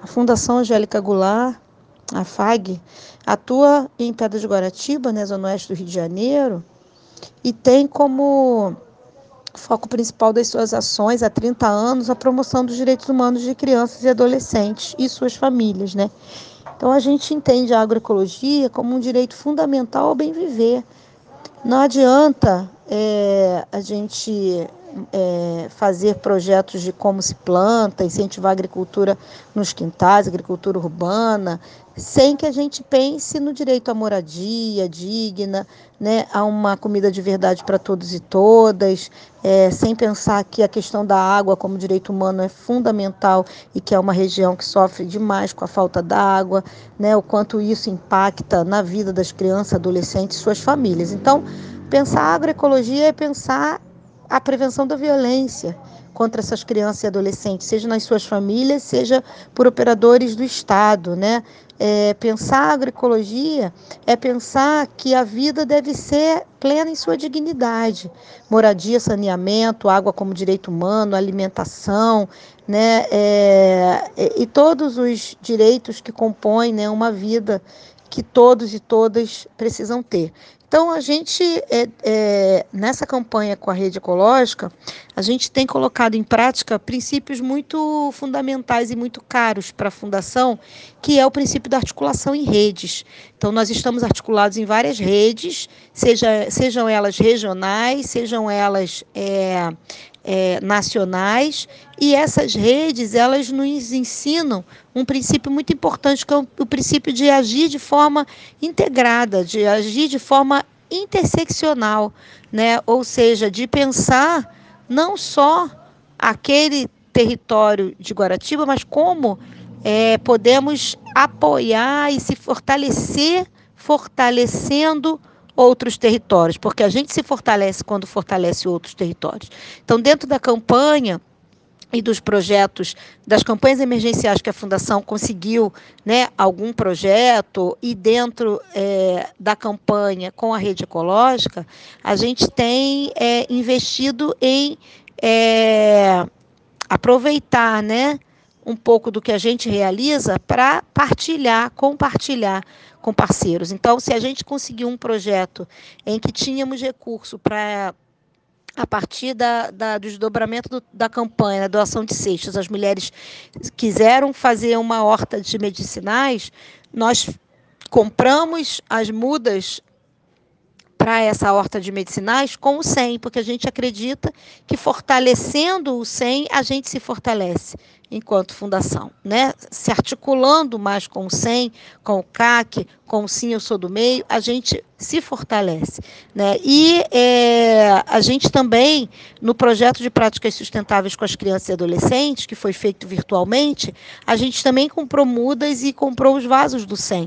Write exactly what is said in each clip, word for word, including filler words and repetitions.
A Fundação Angélica Goulart, a F A G, atua em Pedras de Guaratiba, né, Zona Oeste do Rio de Janeiro, e tem como foco principal das suas ações há trinta anos a promoção dos direitos humanos de crianças e adolescentes e suas famílias, né? Então a gente entende a agroecologia como um direito fundamental ao bem viver. Não adianta é, a gente é, fazer projetos de como se planta, incentivar a agricultura nos quintais, agricultura urbana, sem que a gente pense no direito à moradia digna, né, a uma comida de verdade para todos e todas, é, sem pensar que a questão da água como direito humano é fundamental e que é uma região que sofre demais com a falta da água, né, o quanto isso impacta na vida das crianças, adolescentes e suas famílias. Então, pensar a agroecologia é pensar a prevenção da violência contra essas crianças e adolescentes, seja nas suas famílias, seja por operadores do Estado, né? É, pensar a agroecologia é pensar que a vida deve ser plena em sua dignidade. Moradia, saneamento, água como direito humano, alimentação, né? É, e todos os direitos que compõem, né, uma vida que todos e todas precisam ter. Então, a gente, é, é, nessa campanha com a Rede Ecológica, a gente tem colocado em prática princípios muito fundamentais e muito caros para a Fundação, que é o princípio da articulação em redes. Então, nós estamos articulados em várias redes, seja, sejam elas regionais, sejam elas é, é, nacionais, e essas redes, elas nos ensinam um princípio muito importante, que é o, o princípio de agir de forma integrada, de agir de forma interseccional, né? Ou seja, de pensar não só aquele território de Guaratiba, mas como é, podemos apoiar e se fortalecer, fortalecendo outros territórios, porque a gente se fortalece quando fortalece outros territórios. Então, dentro da campanha e dos projetos, das campanhas emergenciais que a Fundação conseguiu, né, algum projeto, e dentro é, da campanha com a Rede Ecológica, a gente tem é, investido em é, aproveitar, né, um pouco do que a gente realiza para partilhar, compartilhar com parceiros. Então, se a gente conseguiu um projeto em que tínhamos recurso para, a partir da, da, do desdobramento do, da campanha, da doação de cestas, as mulheres quiseram fazer uma horta de medicinais, nós compramos as mudas para essa horta de medicinais com o S E M, porque a gente acredita que fortalecendo o S E M, a gente se fortalece enquanto fundação, né? Se articulando mais com o S E M, com o C A C, com o Sim, Eu Sou do Meio, a gente se fortalece, né? E é, a gente também, no projeto de práticas sustentáveis com as crianças e adolescentes, que foi feito virtualmente, a gente também comprou mudas e comprou os vasos do S E M.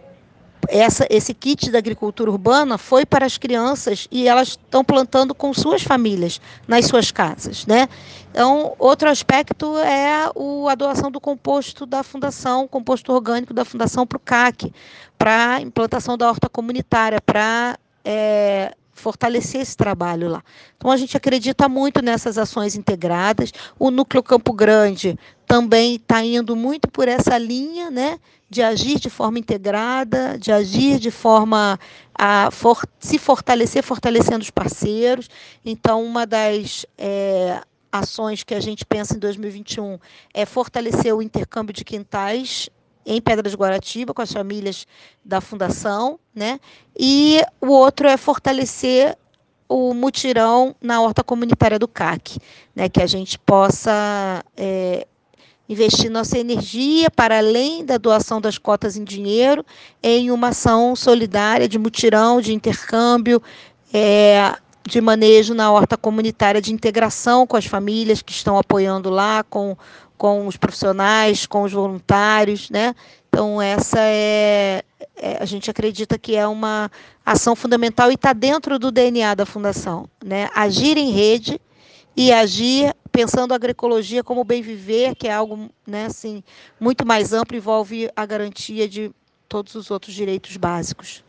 Essa, esse kit da agricultura urbana foi para as crianças e elas estão plantando com suas famílias nas suas casas, né? Então, outro aspecto é o, a doação do composto da Fundação, composto orgânico da Fundação para o C A C, para a implantação da horta comunitária, para é, fortalecer esse trabalho lá. Então, a gente acredita muito nessas ações integradas. O Núcleo Campo Grande também está indo muito por essa linha, né, de agir de forma integrada, de agir de forma a for, se fortalecer, fortalecendo os parceiros. Então, uma das é, ações que a gente pensa em dois mil e vinte e um é fortalecer o intercâmbio de quintais em Pedras de Guaratiba, com as famílias da Fundação, né? E o outro é fortalecer o mutirão na horta comunitária do C A C, né? Que a gente possa é, investir nossa energia, para além da doação das cotas em dinheiro, em uma ação solidária de mutirão, de intercâmbio, é, de manejo na horta comunitária, de integração com as famílias que estão apoiando lá, com, com os profissionais, com os voluntários, né? Então, essa é, é, a gente acredita que é uma ação fundamental e está dentro do D N A da Fundação, né? Agir em rede e agir pensando a agroecologia como bem viver, que é algo, né, assim, muito mais amplo, envolve a garantia de todos os outros direitos básicos.